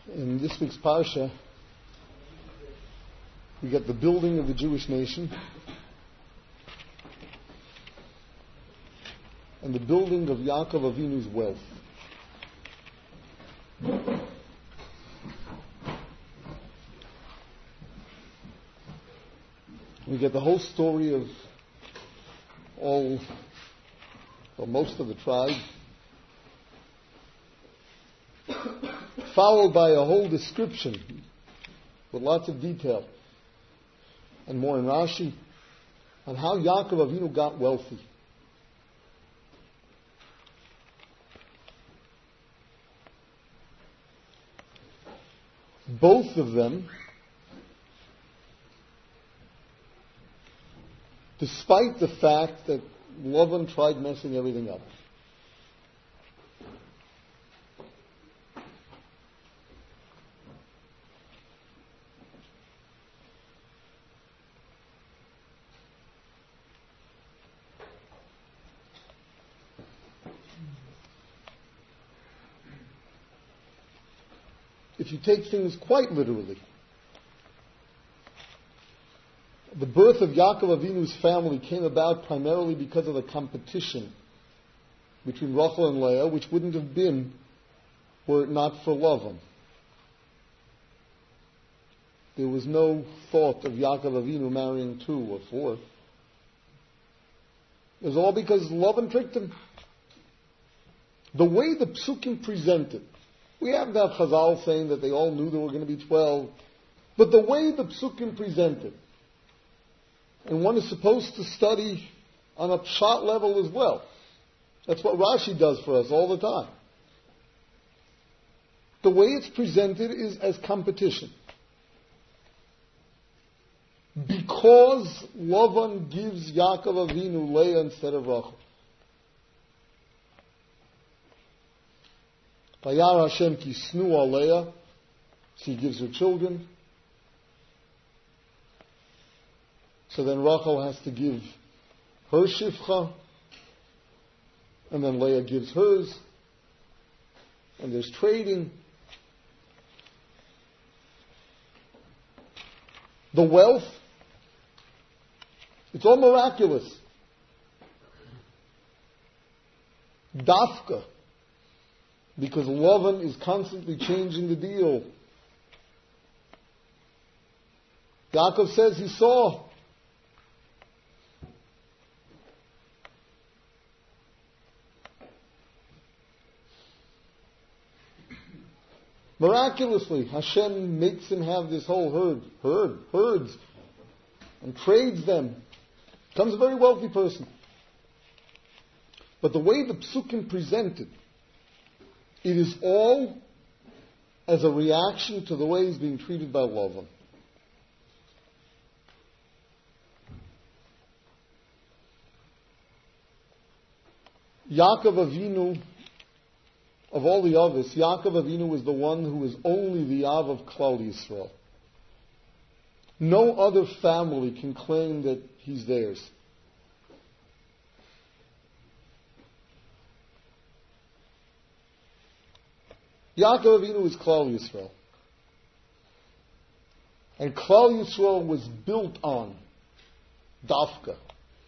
In this week's Parsha, we get the building of the Jewish nation and the building of Yaakov Avinu's wealth. We get the whole story of most of the tribe, followed by a whole description with lots of detail, and more in Rashi, on how Yaakov Avinu got wealthy. Both of them, despite the fact that Lavan tried messing everything up. If you take things quite literally, the birth of Yaakov Avinu's family came about primarily because of the competition between Rachel and Leah, which wouldn't have been were it not for Lavan. There was no thought of Yaakov Avinu marrying 2 or 4. It was all because Lavan tricked him. The way the Psukim presented, we have that Chazal saying that they all knew there were going to be 12, but the way the Psukim presented, and one is supposed to study on a pshat level as well. That's what Rashi does for us all the time. The way it's presented is as competition. Because Lavan gives Yaakov Avinu Leah instead of Rachel. Vayar Hashem kisnu al Leah, she gives her children. So then Rachel has to give her shifcha, and then Leah gives hers, and there's trading. The wealth, it's all miraculous. Dafka, because Lavan is constantly changing the deal. Yaakov says he saw miraculously, Hashem makes him have this whole herds, and trades them. Becomes a very wealthy person. But the way the Psukim presented, it is all as a reaction to the way he's being treated by Lavan. Yaakov Avinu, of all the others, Yaakov Avinu was the one who was only the Av of Klal Yisrael. No other family can claim that he's theirs. Yaakov Avinu is Klal Yisrael. And Klal Yisrael was built on Dafka.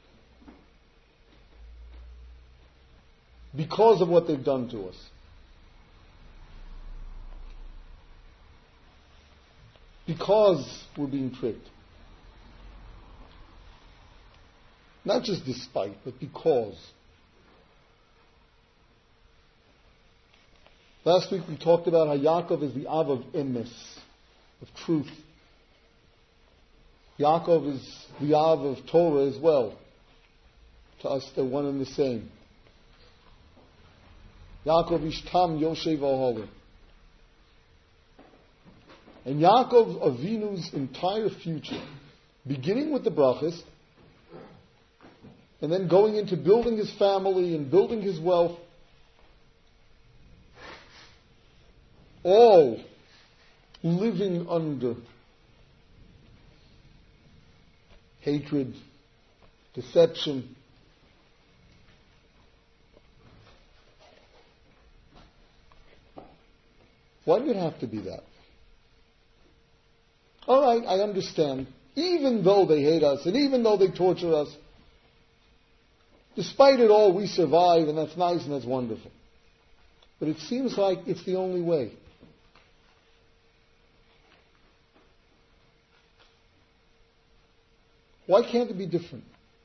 Because of what they've done to us. Because we're being tricked. Not just despite, but because. Last week we talked about how Yaakov is the Av of Emes, of truth. Yaakov is the Av of Torah as well. To us they're one and the same. Yaakov Ishtam Yoshev Oholim. And Yaakov Avinu's entire future, beginning with the brachas, and then going into building his family and building his wealth, all living under hatred, deception, Why did it have to be that? All right, I understand. Even though they hate us, and even though they torture us, despite it all, we survive, and that's nice and that's wonderful. But it seems like it's the only way. Why can't it be different?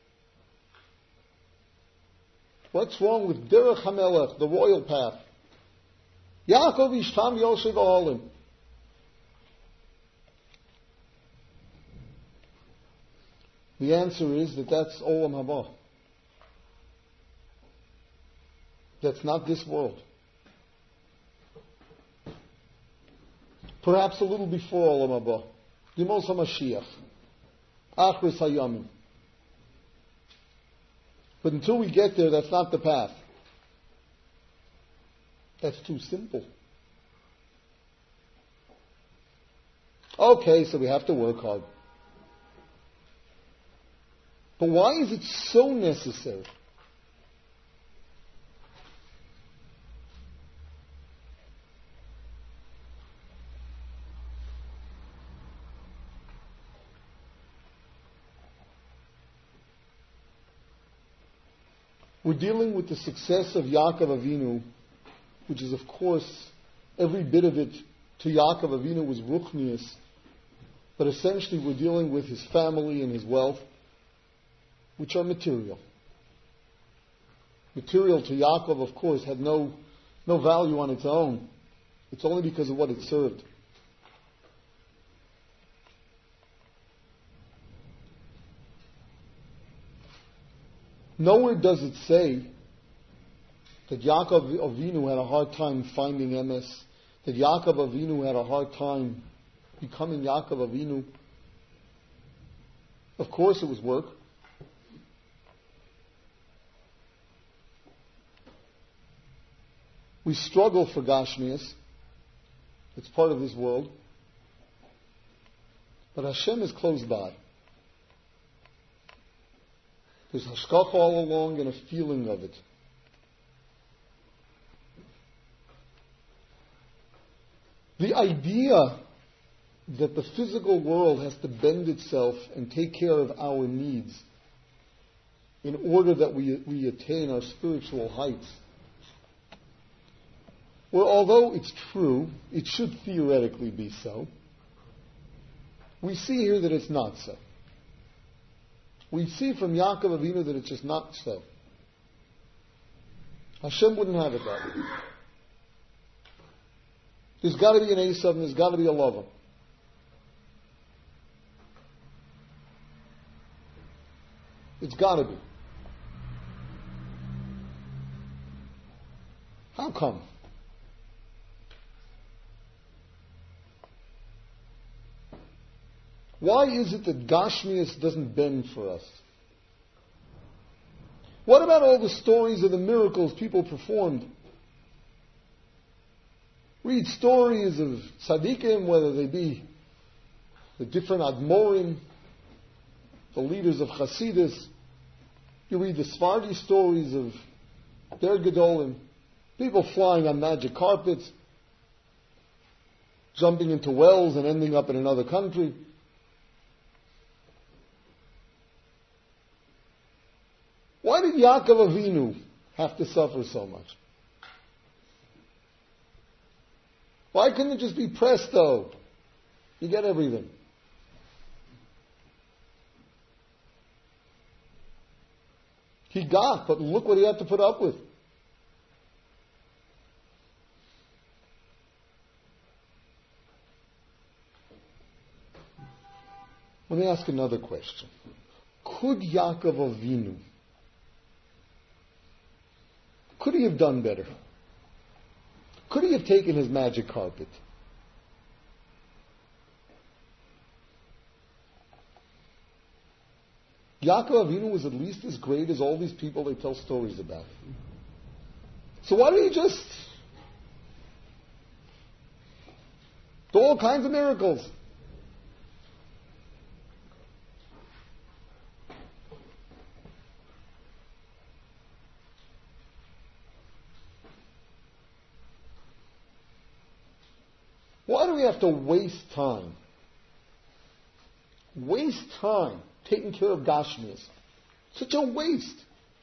What's wrong with Derech HaMelech, the royal path? Yaakov Ishtam Yoshev Ohalim. The answer is that that's Olam Haba. That's not this world. Perhaps a little before Olam Haba. Yemos HaMashiach. Achris Hayamim. But until we get there, that's not the path. That's too simple. Okay, so we have to work hard. But why is it so necessary? We're dealing with the success of Yaakov Avinu, which is, of course, every bit of it to Yaakov Avinu was ruchnius, but essentially we're dealing with his family and his wealth, which are material. Material to Yaakov, of course, had no value on its own. It's only because of what it served. Nowhere does it say that Yaakov Avinu had a hard time finding emes, that Yaakov Avinu had a hard time becoming Yaakov Avinu. Of course it was work. We struggle for Gashmias. It's part of this world. But Hashem is close by. There's hashkacha all along and a feeling of it. The idea that the physical world has to bend itself and take care of our needs in order that we attain our spiritual heights. Well, although it's true, it should theoretically be so, we see here that it's not so. We see from Yaakov Avinu that it's just not so. Hashem wouldn't have it that way. There's got to be an Esav and there's got to be a Lavan. It's got to be. How come? Why is it that Gashmias doesn't bend for us? What about all the stories of the miracles people performed? Read stories of tzaddikim, whether they be the different admorim, the leaders of Hasidus. You read the Sephardi stories of their Gedolim, people flying on magic carpets, jumping into wells and ending up in another country. Why did Yaakov Avinu have to suffer so much? Why couldn't it just be presto? You get everything. He got, but look what he had to put up with. Let me ask another question. Could Yaakov Avinu, could he have done better? Could he have taken his magic carpet? Yaakov Avinu was at least as great as all these people they tell stories about. So why did he just do all kinds of miracles? do we have to waste time? Waste time taking care of Gashmias. Such a waste.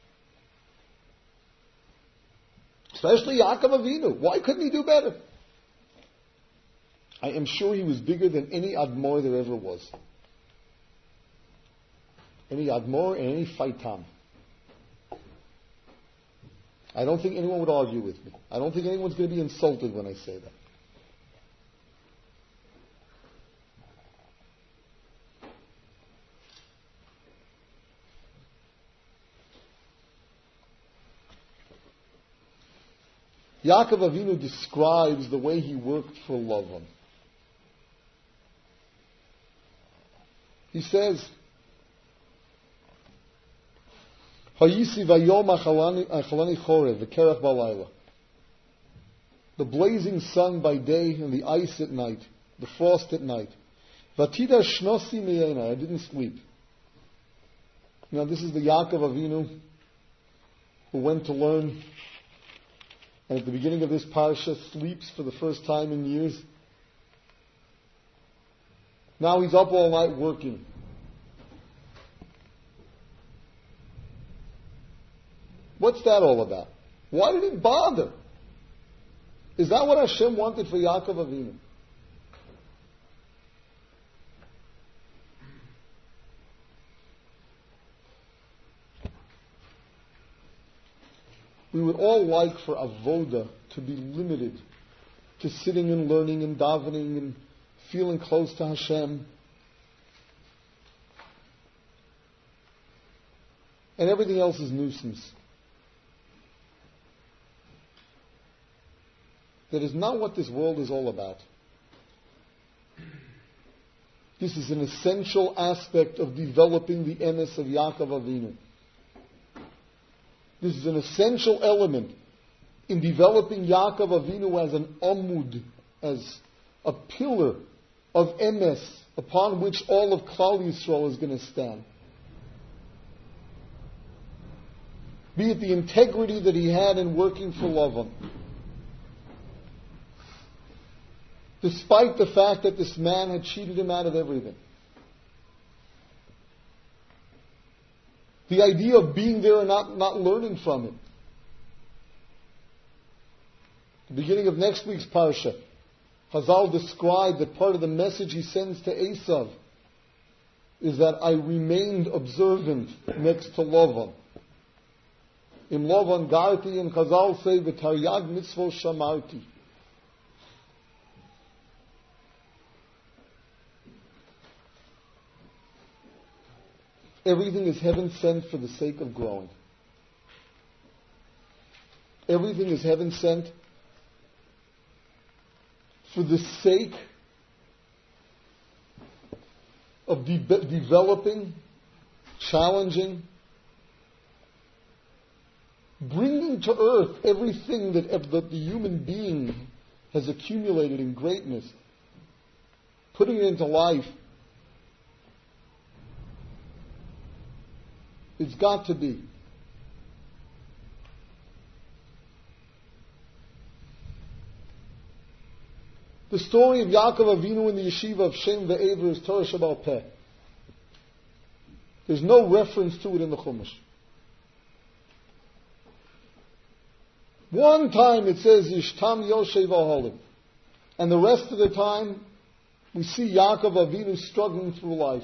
Especially Yaakov Avinu. Why couldn't he do better? I am sure he was bigger than any Admor there ever was. Any Admor and any Faitam. I don't think anyone would argue with me. I don't think anyone's going to be insulted when I say that. Yaakov Avinu describes the way he worked for Lavan. He says, Hayisi vayom achalani chorev v'kerach balayla. The blazing sun by day and the ice at night, the frost at night. Vatida shnosi miyena. I didn't sleep. Now this is the Yaakov Avinu who went to learn, and at the beginning of this parsha sleeps for the first time in years. Now he's up all night working. What's that all about? Why did he bother? Is that what Hashem wanted for Yaakov Avinu? We would all like for avoda to be limited to sitting and learning and davening and feeling close to Hashem. And everything else is nuisance. That is not what this world is all about. This is an essential aspect of developing the emes of Yaakov Avinu. This is an essential element in developing Yaakov Avinu as an amud, as a pillar of emes upon which all of Klal Yisrael is going to stand. Be it the integrity that he had in working for Lavan. Despite the fact that this man had cheated him out of everything. The idea of being there and not learning from him. The beginning of next week's parsha, Chazal described that part of the message he sends to Esav is that I remained observant next to Lavan. Im Lavan garti, and Chazal say, v'taryag mitzvot shamarti. Everything is heaven sent for the sake of growing. Everything is heaven sent for the sake of developing, challenging, bringing to earth everything that the human being has accumulated in greatness, putting it into life. It's got to be. The story of Yaakov Avinu in the yeshiva of Shem ve'Ever is Torah Sheba'al Peh. There's no reference to it in the Chumash. One time it says Yishtam Yoshev Oholim, and the rest of the time we see Yaakov Avinu struggling through life.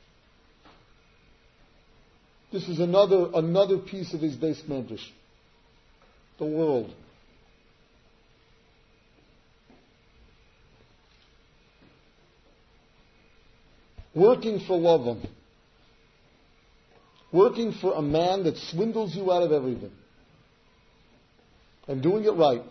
This is another piece of his base medrash. The world. Working for Lavan. Working for a man that swindles you out of everything. And doing it right.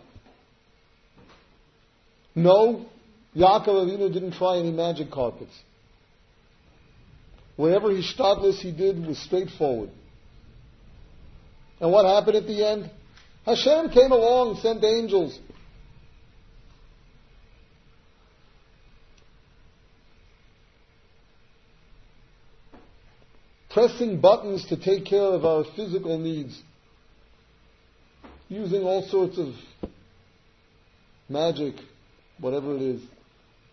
No, Yaakov Avinu didn't try any magic carpets. Whatever hishtadlus he did was straightforward. And what happened at the end? Hashem came along and sent angels. Pressing buttons to take care of our physical needs. Using all sorts of magic, whatever it is.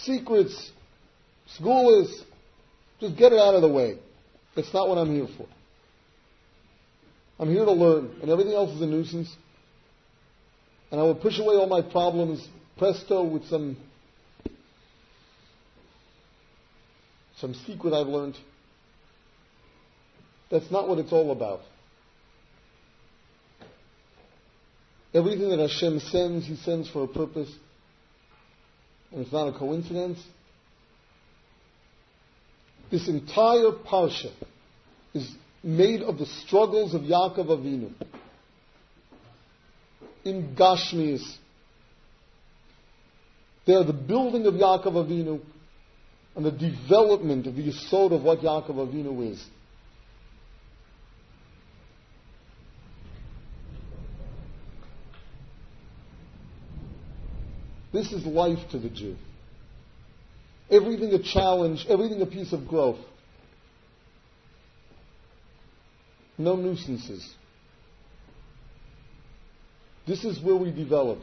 secrets, schoolis. Just get it out of the way. That's not what I'm here for. I'm here to learn, and everything else is a nuisance. And I will push away all my problems, presto, with some secret I've learned. That's not what it's all about. Everything that Hashem sends, He sends for a purpose. And it's not a coincidence. This entire parsha is made of the struggles of Yaakov Avinu in Gashmias. They are the building of Yaakov Avinu and the development of the yesod of what Yaakov Avinu is. This is life to the Jew. Everything a challenge, everything a piece of growth. No nuisances. This is where we develop.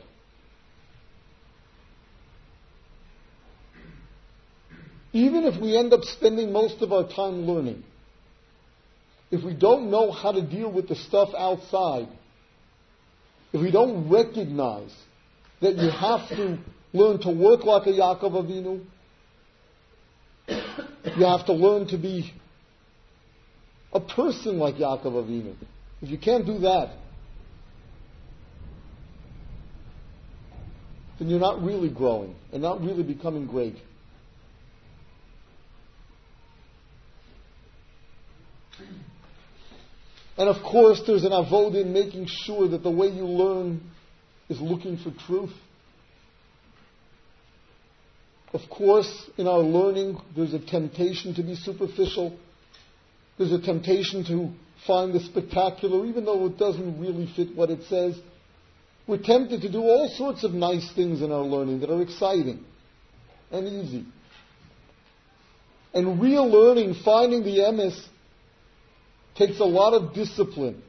Even if we end up spending most of our time learning, if we don't know how to deal with the stuff outside, if we don't recognize that you have to learn to work like a Yaakov Avinu, you have to learn to be a person like Yaakov Avinu. If you can't do that, then you're not really growing and not really becoming great. And of course, there's an avodah in making sure that the way you learn is looking for truth. Of course, in our learning, there's a temptation to be superficial. There's a temptation to find the spectacular, even though it doesn't really fit what it says. We're tempted to do all sorts of nice things in our learning that are exciting and easy. And real learning, finding the emes, takes a lot of discipline.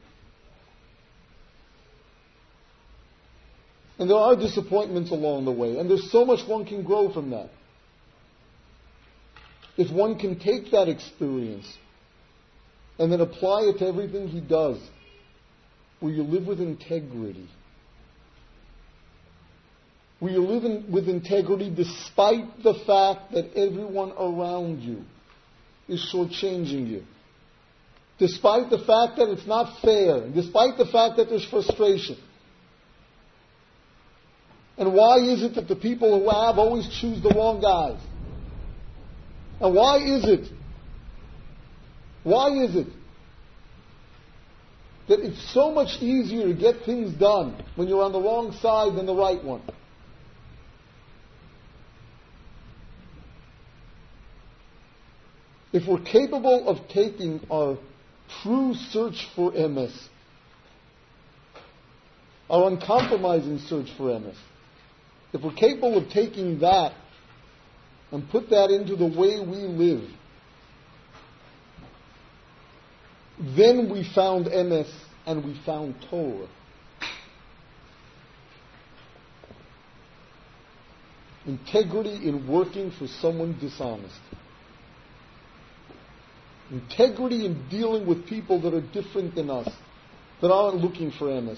And there are disappointments along the way. And there's so much one can grow from that. If one can take that experience and then apply it to everything he does, where you live with integrity. Where you live with integrity despite the fact that everyone around you is shortchanging you. Despite the fact that it's not fair. Despite the fact that there's frustration. And why is it that the people who have always choose the wrong guys? And why is it that it's so much easier to get things done when you're on the wrong side than the right one? If we're capable of taking our true search for emes, our uncompromising search for emes, if we're capable of taking that and put that into the way we live, then we found emes and we found Torah. Integrity in working for someone dishonest. Integrity in dealing with people that are different than us, that aren't looking for emes.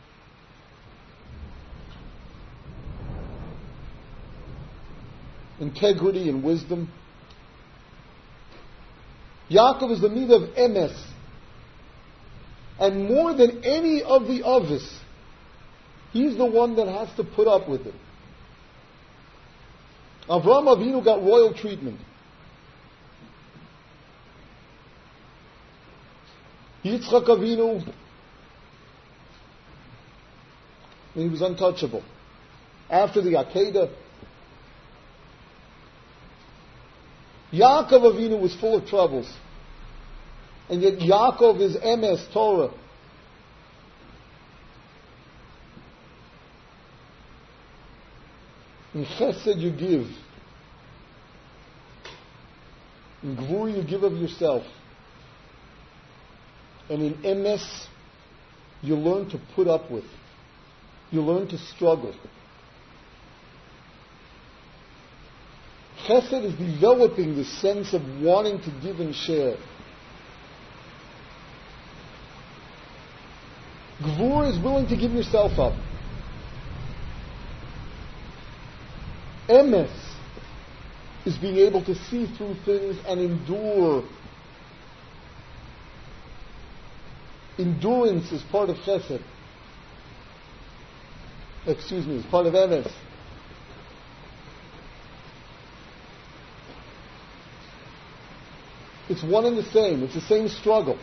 Integrity and wisdom. Yaakov is the midah of emes. And more than any of the others, he's the one that has to put up with it. Avraham Avinu got royal treatment. Yitzchak Avinu, he was untouchable. After the Akedah, Yaakov Avinu was full of troubles. And yet Yaakov is emes, Torah. In chesed you give. In gvur you give of yourself. And in emes, you learn to put up with. You learn to struggle. Chesed is developing the sense of wanting to give and share. Gvura is willing to give yourself up. Emes is being able to see through things and endure. Endurance is part of Chesed. Is part of Emes. It's one and the same. It's the same struggle.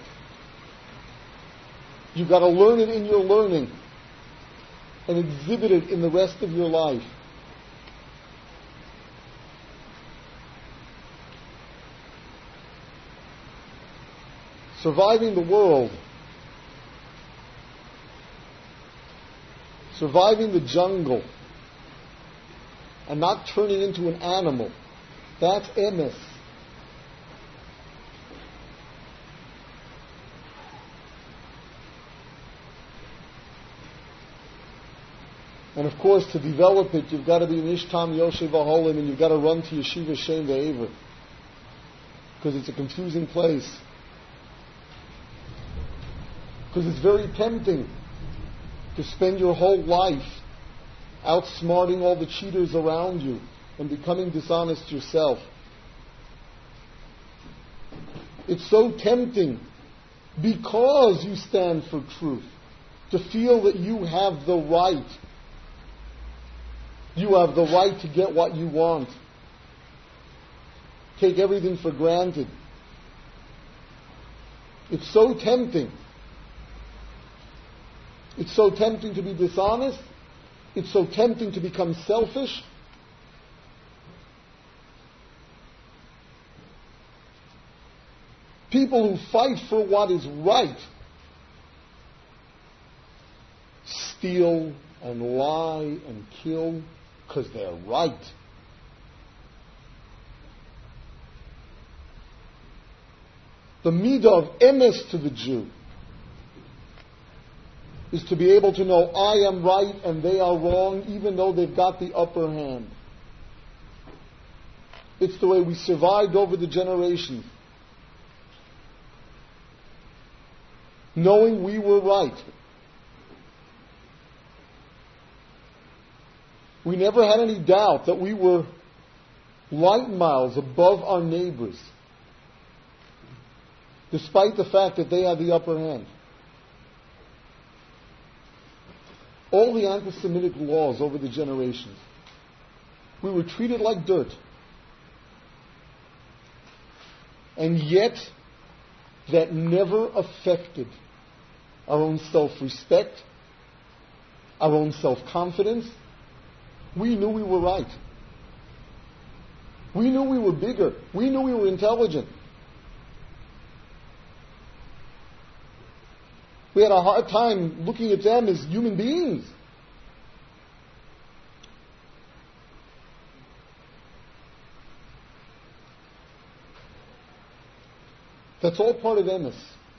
You've got to learn it in your learning and exhibit it in the rest of your life. Surviving the world, surviving the jungle, and not turning into an animal, that's emes. And of course, to develop it, you've got to be an Ishtam Yoshev Aholim, and you've got to run to Yeshiva Shem Ve'ever, because it's a confusing place. Because it's very tempting to spend your whole life outsmarting all the cheaters around you and becoming dishonest yourself. It's so tempting, because you stand for truth, to feel that you have the right. You have the right to get what you want. Take everything for granted. It's so tempting. It's so tempting to be dishonest. It's so tempting to become selfish. People who fight for what is right steal and lie and kill because they're right. The midah of emes to the Jew is to be able to know I am right and they are wrong, even though they've got the upper hand. It's the way we survived over the generations. Knowing we were right. We never had any doubt that we were light miles above our neighbors, despite the fact that they had the upper hand. All the anti-Semitic laws over the generations, we were treated like dirt. And yet, that never affected our own self-respect, our own self-confidence. We knew we were right. We knew we were bigger. We knew we were intelligent. We had a hard time looking at them as human beings. That's all part of emes.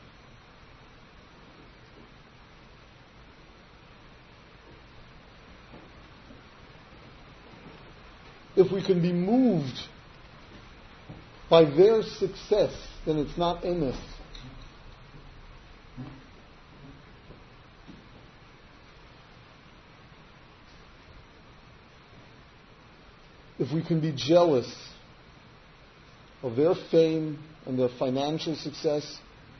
If we can be moved by their success, then it's not emes. If we can be jealous of their fame and their financial success,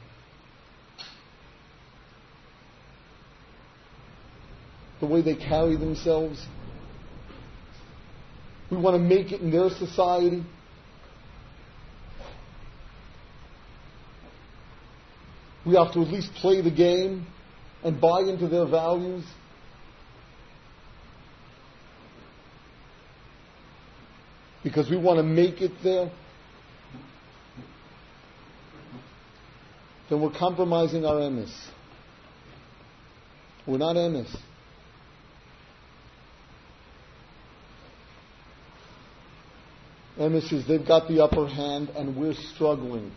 the way they carry themselves, we want to make it in their society. We have to at least play the game and buy into their values. Because we want to make it there. Then we're compromising our emes. We're not emes. Emes is they've got the upper hand and we're struggling.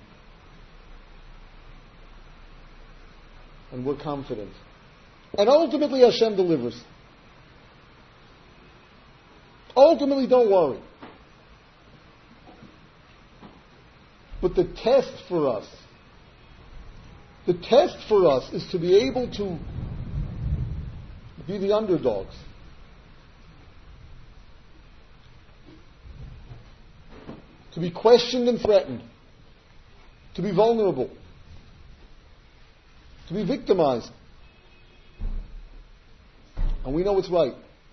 And we're confident. And ultimately Hashem delivers. Ultimately, don't worry. But the test for us is to be able to be the underdogs. To be questioned and threatened. To be vulnerable. To be victimized. And we know it's right.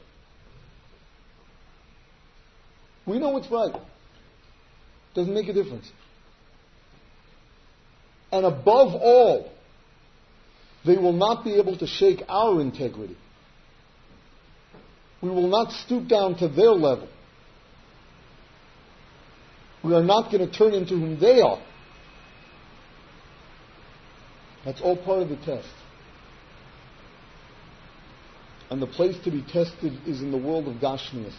We know it's right. Doesn't make a difference. And above all, they will not be able to shake our integrity. We will not stoop down to their level. We are not going to turn into whom they are. That's all part of the test. And the place to be tested is in the world of Gashmias.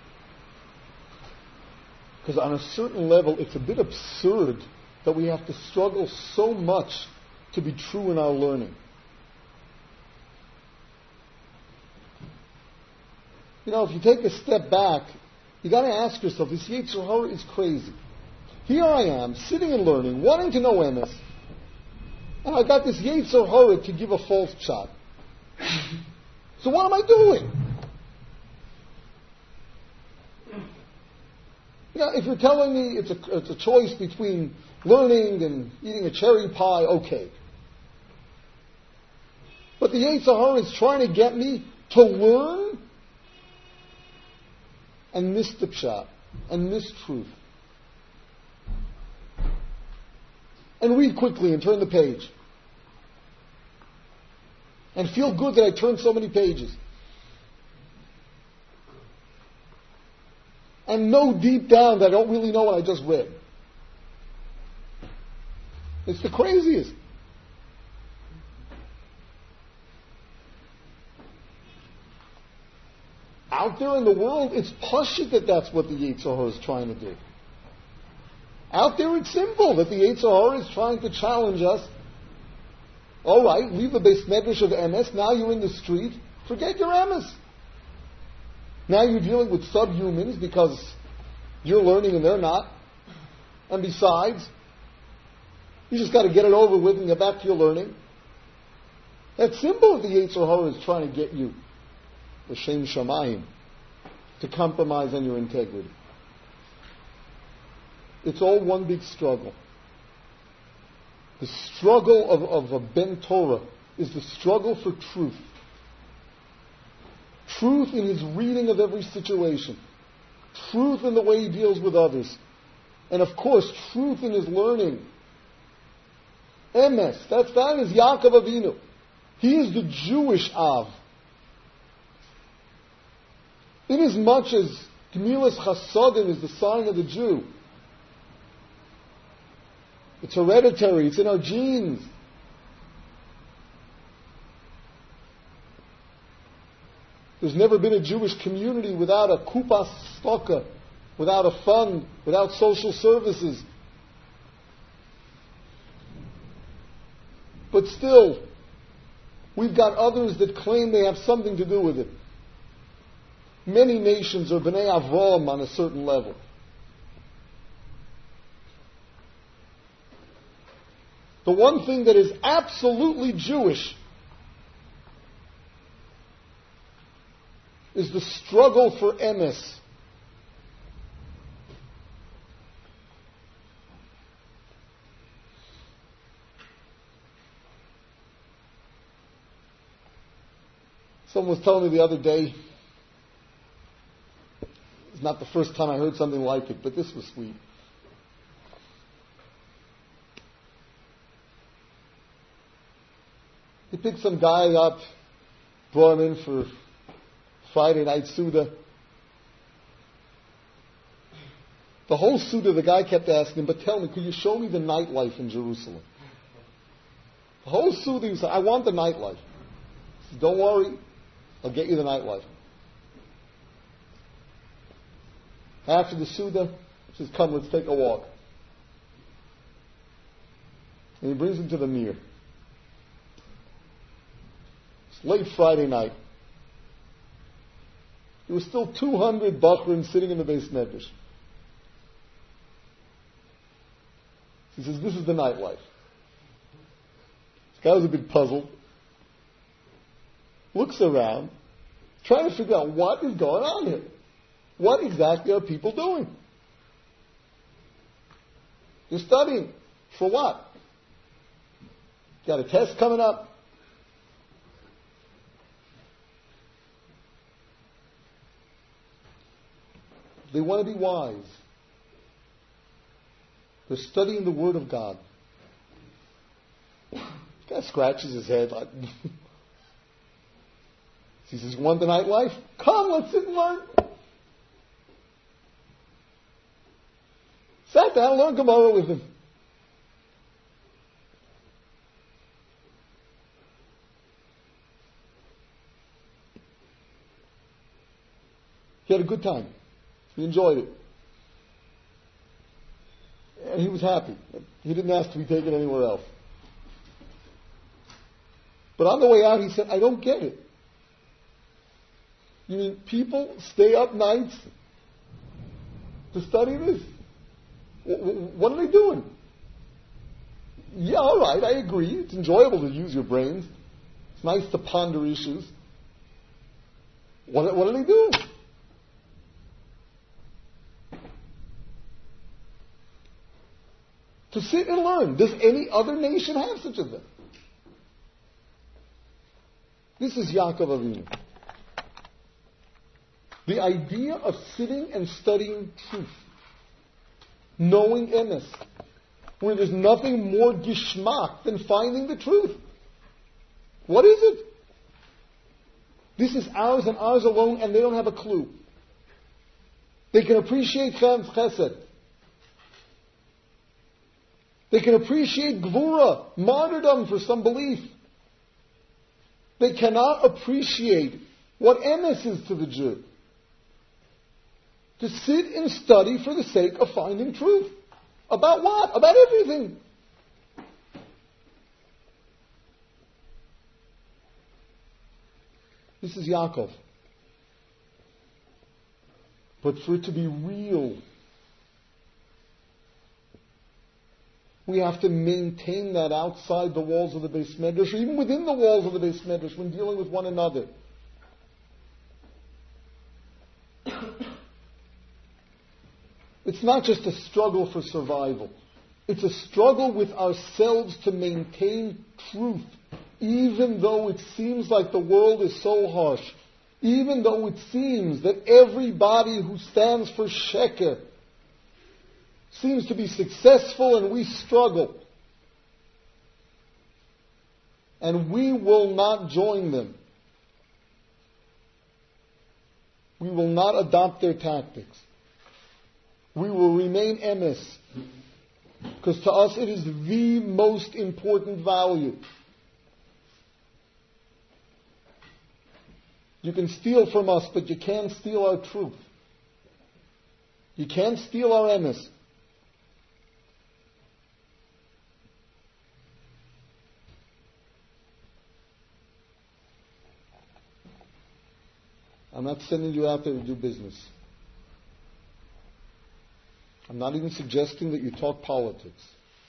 Because on a certain level, it's a bit absurd that we have to struggle so much to be true in our learning. You know, if you take a step back, you got to ask yourself, this Yetzer Hara is crazy. Here I am, sitting and learning, wanting to know emes, and I got this Yetzer Hara to give a false shot. So what am I doing? You know, if you're telling me it's a choice between learning and eating a cherry pie, okay. But the Yetzer Hara is trying to get me to learn and miss the pshat and miss truth. And read quickly and turn the page. And feel good that I turned so many pages. And know deep down that I don't really know what I just read. It's the craziest. Out there in the world, it's pashut that that's what the Yetzer Hara is trying to do. Out there, it's simple that the Yetzer Hara is trying to challenge us. All right, leave the Beis Medrash of emes. Now you're in the street. Forget your emes. Now you're dealing with subhumans because you're learning and they're not. And besides, you just got to get it over with and get back to your learning. That's simple if the Yetzer Hara is trying to get you, l'shem shamayim, to compromise on your integrity. It's all one big struggle. The struggle of a Ben Torah is the struggle for truth. Truth in his reading of every situation. Truth in the way he deals with others. And of course, truth in his learning. Emes, that is Yaakov Avinu. He is the Jewish Av. Inasmuch as Gemilas Chasadim is the sign of the Jew, it's hereditary. It's in our genes. There's never been a Jewish community without a kupas stoka, without a fund, without social services. But still, we've got others that claim they have something to do with it. Many nations are B'nai Avram on a certain level. The one thing that is absolutely Jewish is the struggle for emes. Someone was telling me the other day, it's not the first time I heard something like it, but this was sweet. He picked some guy up, brought him in for Friday night Suda. The whole Suda, the guy kept asking him, but tell me, could you show me the nightlife in Jerusalem? The whole Suda, he said, I want the nightlife. He said, don't worry, I'll get you the nightlife. After the Suda, he says, come, let's take a walk. And he brings him to the Mir. It's late Friday night. There were still 200 Bachrim sitting in the Beis Medrash. He says, this is the nightlife. This guy was a bit puzzled. Looks around, trying to figure out what is going on here. What exactly are people doing? You're studying. For what? Got a test coming up. They want to be wise. They're studying the Word of God. This guy scratches his head like... He says, you want the nightlife? Come, let's sit and learn. Sat down, learned Gemara with him. He had a good time. He enjoyed it. And he was happy. He didn't ask to be taken anywhere else. But on the way out, he said, I don't get it. You mean people stay up nights to study this? What are they doing? Yeah, all right, I agree. It's enjoyable to use your brains. It's nice to ponder issues. What are they doing? To sit and learn. Does any other nation have such a thing? This is Yaakov Avinu. The idea of sitting and studying truth, knowing emes, where there's nothing more gishmak than finding the truth. What is it? This is ours and ours alone, and they don't have a clue. They can appreciate chesed. They can appreciate gvura, martyrdom for some belief. They cannot appreciate what emes is to the Jew. To sit and study for the sake of finding truth. About what? About everything. This is Yaakov. But for it to be real, we have to maintain that outside the walls of the Beis Medrash, or even within the walls of the Beis Medrash, when dealing with one another. It's not just a struggle for survival. It's a struggle with ourselves to maintain truth, even though it seems like the world is so harsh, even though it seems that everybody who stands for sheker seems to be successful and we struggle. And we will not join them. We will not adopt their tactics. We will remain emes. Because to us it is the most important value. You can steal from us, but you can't steal our truth. You can't steal our emes. I'm not sending you out there to do business. I'm not even suggesting that you talk politics.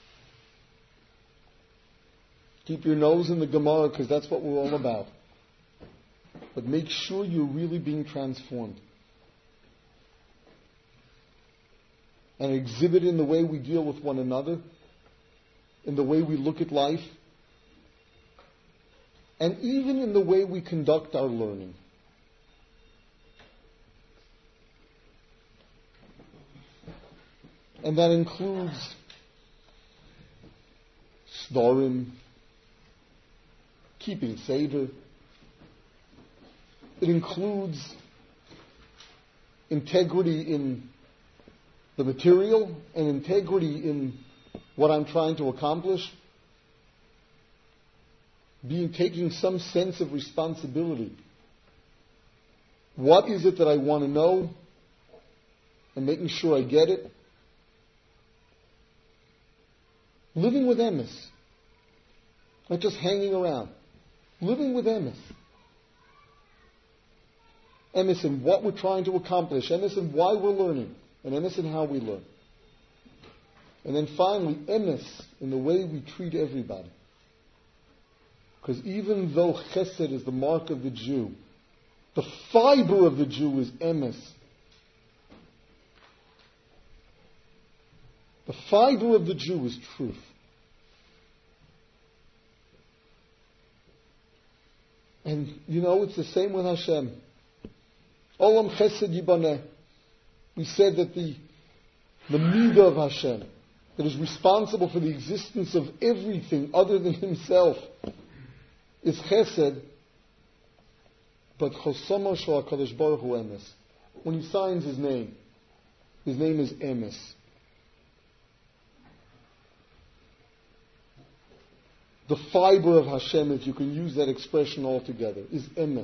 Keep your nose in the Gemara, because that's what we're all about. But make sure you're really being transformed. And exhibit in the way we deal with one another, in the way we look at life, and even in the way we conduct our learning. And that includes sdorim, keeping seder. It includes integrity in the material and integrity in what I'm trying to accomplish. Taking some sense of responsibility. What is it that I want to know? And making sure I get it. Living with emes. Not just hanging around. Living with emes. Emes in what we're trying to accomplish. Emes in why we're learning. And emes in how we learn. And then finally, emes, in the way we treat everybody. Because even though chesed is the mark of the Jew, the fiber of the Jew is emes. The fiber of the Jew is truth. And, it's the same with Hashem. Olam chesed yibaneh. We said that the midah of Hashem, that is responsible for the existence of everything other than Himself, is chesed. But chosamo shel HaKadosh Baruch Hu emes. When He signs His name is emes. The fiber of Hashem, if you can use that expression altogether, is emes.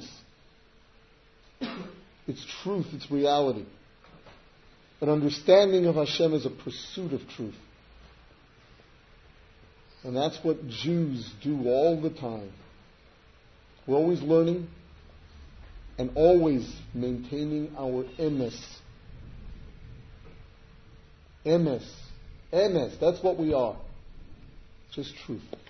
It's truth, it's reality. An understanding of Hashem is a pursuit of truth. And that's what Jews do all the time. We're always learning and always maintaining our emes. Emes. Emes, that's what we are. Just truth.